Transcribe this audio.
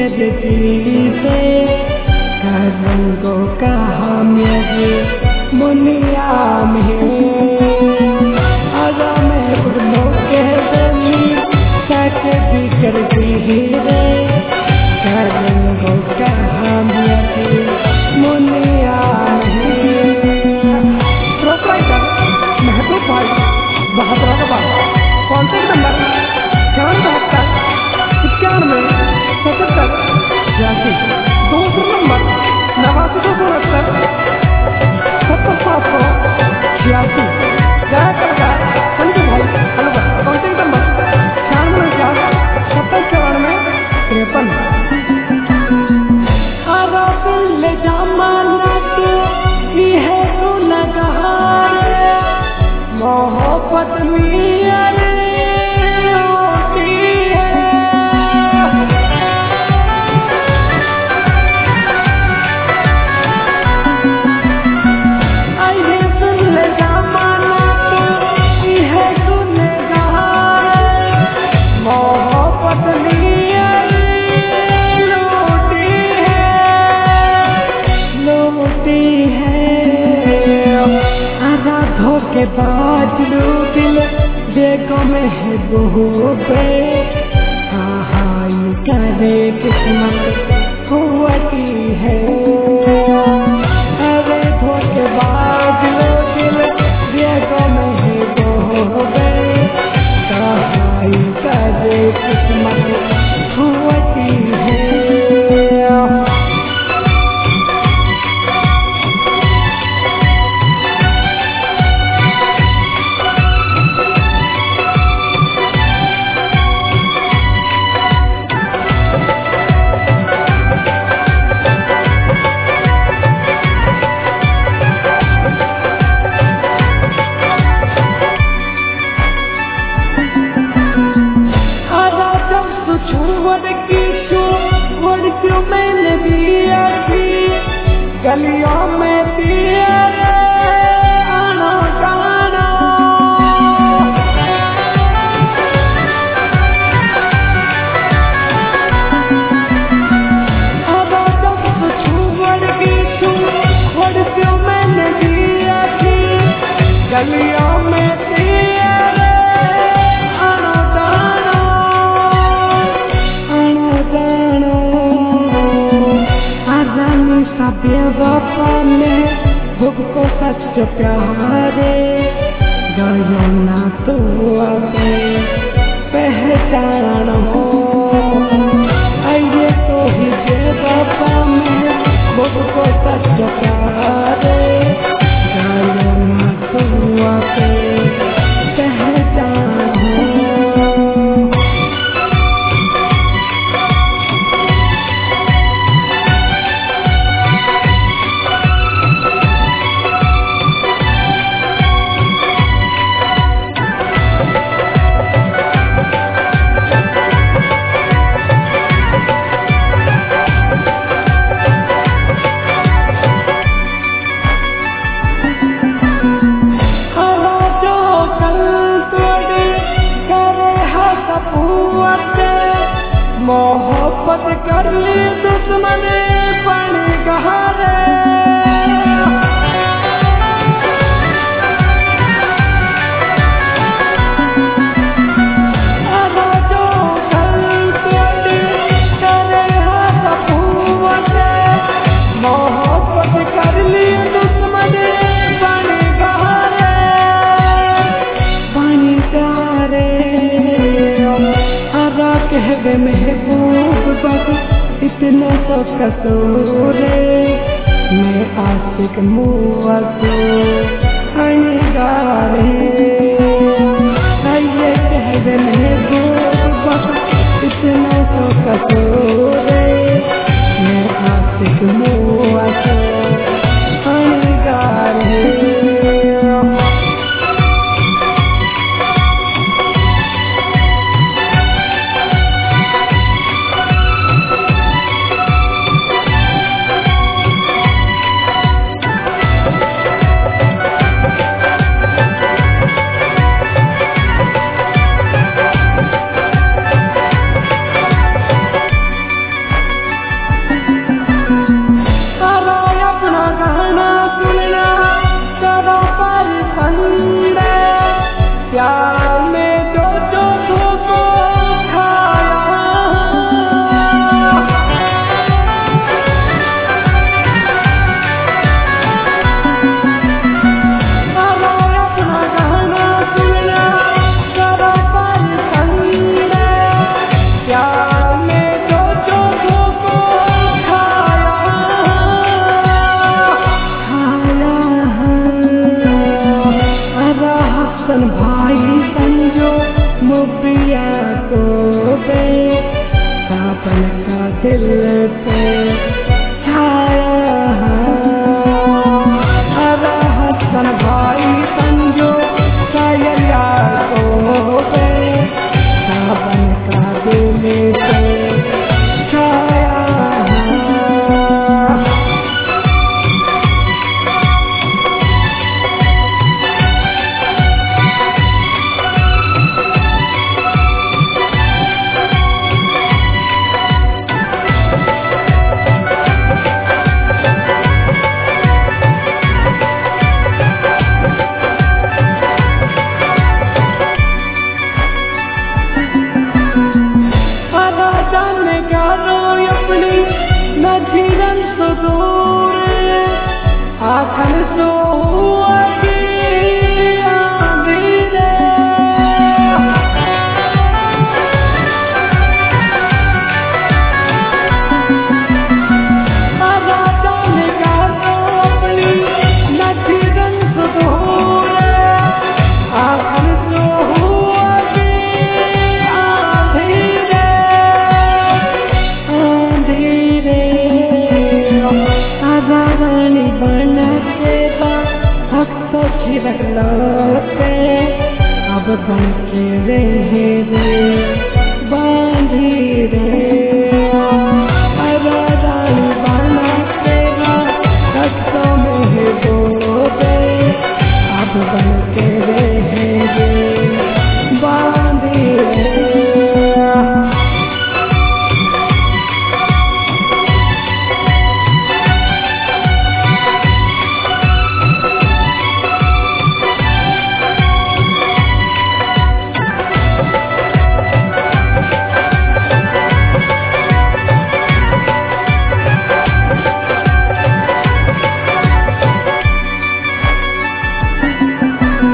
से रंगो कहा मेरे मुनिया में आजा मैं उड़ो के दली सच भी करती रे रंगो कहा मेरे मुनिया में प्रोपराइटर महबूब भाई बहादुराबाद कॉन्टैक्ट नंबर 97 दूसरा नंबर 9269 संजू भाई हलवा कॉन्टैक्ट नंबर 96 मोहब्बत के बाद दिल देखो महबूब हाय करे किस्मत हुआती है अरे धोखे बाद दिल देखो महबूब हाय करे किस्मत हुआती है मैंने दिया थी गलियों में दिया आना जाना अब जब छुड़ की छुड़ मैंने दिया थी गलियों में दिया आना जाना बेवफा में हमको सच प्यारे गयो ना तो आगे पहचान हो आइए तो ही बेवफा में हमको सच प्यारे गयो ना तो आगे पहचान हो मोहब्बत कर ली दुश्मन बन गहरे जो करे मोहब्बत कर ली दुश्मन बन गहरे बन गहरे कहवे महबूब बस इतना तो कसूर मैं आशिक मुआसो अनगारे ये कहवे महबूब बस इतना तो कसूर मैं आशिक मुआसो अनगारे खिरलोते अब बन के रहे रे बांधी रे।